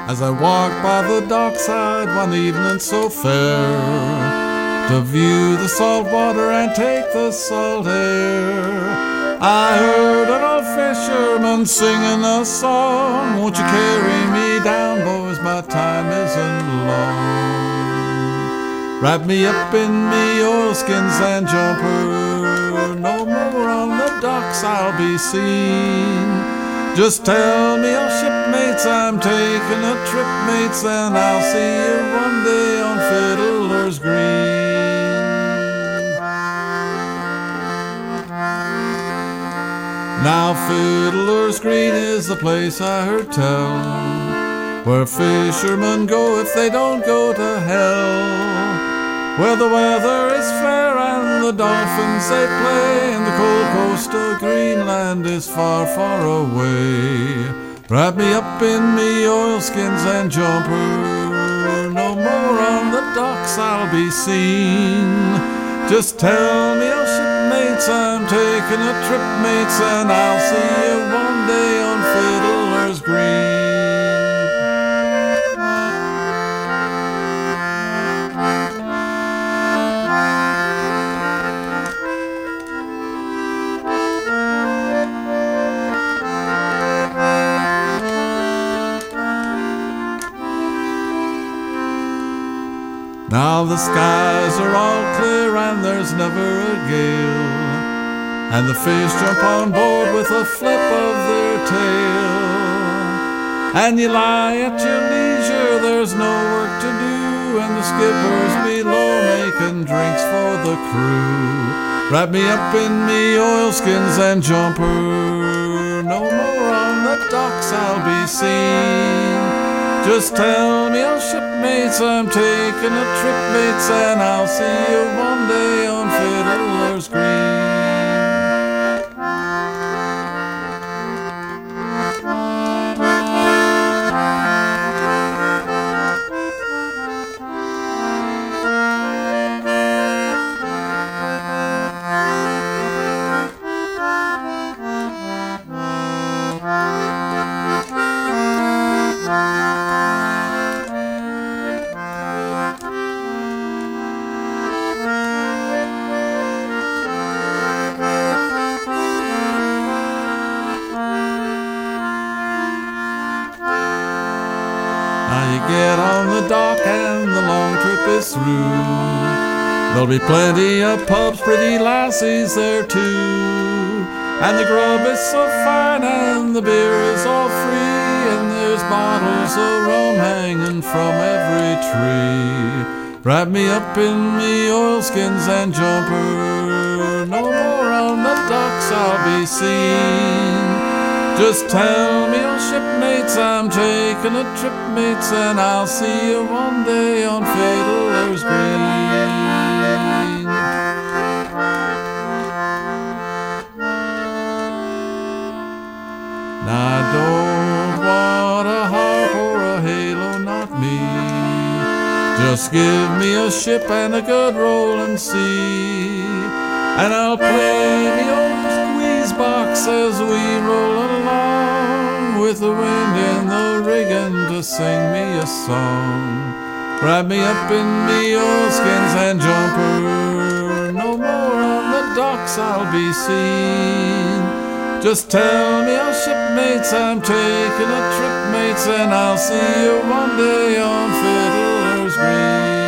As I walked by the dockside one evening so fair, to view the salt water and take the salt air, I heard an old fisherman singing a song. Won't you carry me down, boys, my time isn't long. Wrap me up in me oilskins and jumper, no more on the docks I'll be seen. Just tell me, oh shipmates, I'm taking a trip, mates, and I'll see you one day on Fiddler's Green. Now Fiddler's Green is the place I heard tell, where fishermen go if they don't go to hell, where the weather is fair and the dolphins they play, and the cold coast of Greenland is far, far away. Wrap me up in me oilskins and jumper, no more on the docks I'll be seen. Just tell me, oh shipmates, I'm taking a trip, mates, and I'll see you one day on Fiddler's Green. Now the skies are all clear and there's never a gale, and the fish jump on board with a flip of their tail, and you lie at your leisure, there's no work to do, and the skipper's below making drinks for the crew. Wrap me up in me oilskins and jumper, no more on the docks I'll be seen. Just tell me, oh shipmates, I'm taking a trip, mates, and I'll see you one day on Fiddler's Green. Now you get on the dock and the long trip is through. There'll be plenty of pubs, pretty lassies there too, and the grub is so fine and the beer is all free, and there's bottles of rum hanging from every tree. Wrap me up in me oilskins and jumper, no more on the docks I'll be seen. Just tell me, oh shipmates, I'm taking a trip, mates, and I'll see you one day on Fiddler's Green. Now I don't want a harp or a halo, not me. Just give me a ship and a good rolling sea, and I'll play the old squeeze box as we roll along, with the wind in the rigging to sing me a song. Wrap me up in me oilskins and jumper, no more on the docks I'll be seen. Just tell me, oh shipmates, I'm taking a trip, mates, and I'll see you one day on Fiddler's Green.